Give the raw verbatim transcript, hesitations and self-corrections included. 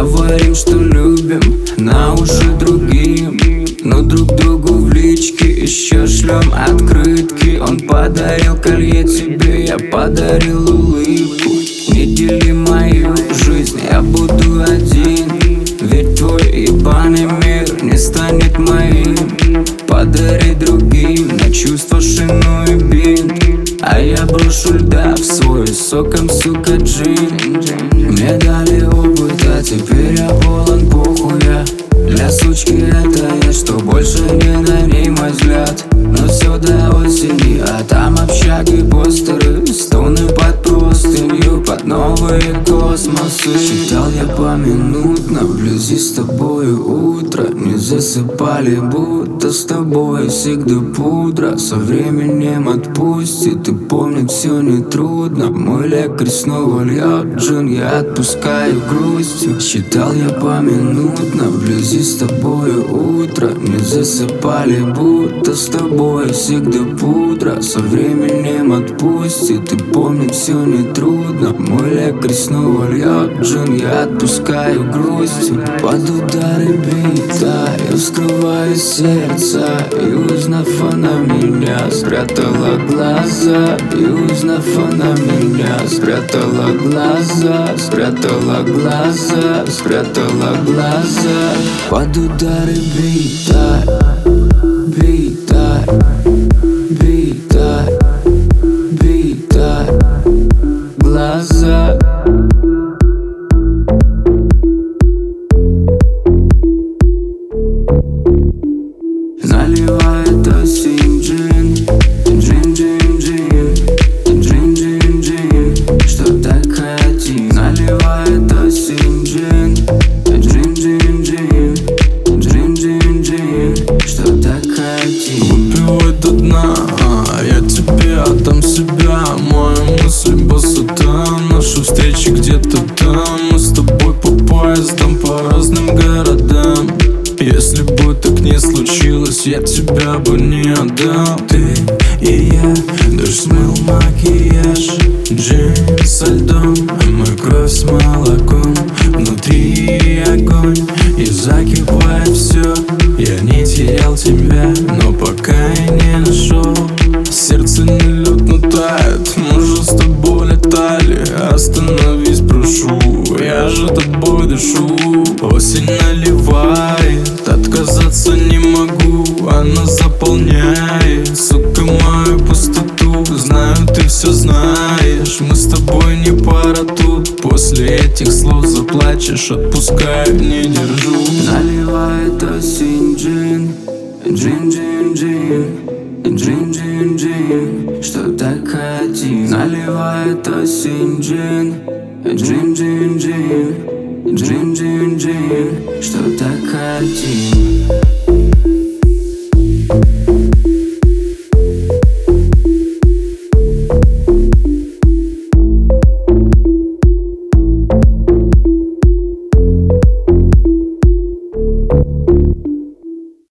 Говорим, что любим, на уши другим, но друг другу в личке еще шлем открытки. Он подарил колье тебе, я подарил улыбку. Не дели мою жизнь, я буду один. Ведь твой ебаный мир не станет моим. Подари другим на чувство шину и бинт, а я брошу льда в свой соком, сука, джин. Мне дали опыт, а теперь я полон похуя. Для сучки это я, что больше не на ней мой взгляд. Но все до осени, а там общаги, постеры, стоны под простынью, под новые космосы. Считал я поминутно, вблизи с тобою утро. Не засыпали, будто с тобой всегда пудра. Со временем отпустит и помнит все нетрудно. Мой лекарь снова льет джин, я отпускаю грустью. Считал я поминутно, вблизи с тобою утро. Не засыпали, будто с тобой всегда пудра. Со временем отпустит и помнит все нетрудно. Мой лекарь снова льет джин, я отпускаю грустью. Под удары бита я вскрываю сердце, и узнав она меня, спрятала глаза. И узнав она меня, спрятала глаза. Спрятала глаза, спрятала глаза. Под удары бита, бита, бита, бита, глаза. Наливает осень джин, джин, джин, джин, джин, джин, джин, что так хотим. Наливает осень джин, джин, джин, джин, джин, джин, джин, что так хотим. Выпивай до дна, а я тебе отдам себя. Моя мысль босота, наши встречи где-то там. Мы с тобой по поездам, по разным городам. Если бы так не случилось, я тебя бы не отдал. Ты и я, дождь смыл макияж, джин со льдом, мы кровь с молоком. Внутри огонь, и закипает все. Я не терял тебя, но пока я не нашел. Сердце не лед, но тает, мы же с тобой летали. Остановись, прошу, я же тобой дышу. Осень наливает, отказаться не могу. Она заполняет, сука, мою пустоту. Знаю, ты все знаешь, мы с тобой не пара тут. После этих слов заплачешь, отпускаю, не держу. Наливает осень джин, джин, джин, джин, джин, джин, джин, что так хотим. Наливает осень джин, джин, джин, джин, джин, джин, джин, что так хотим.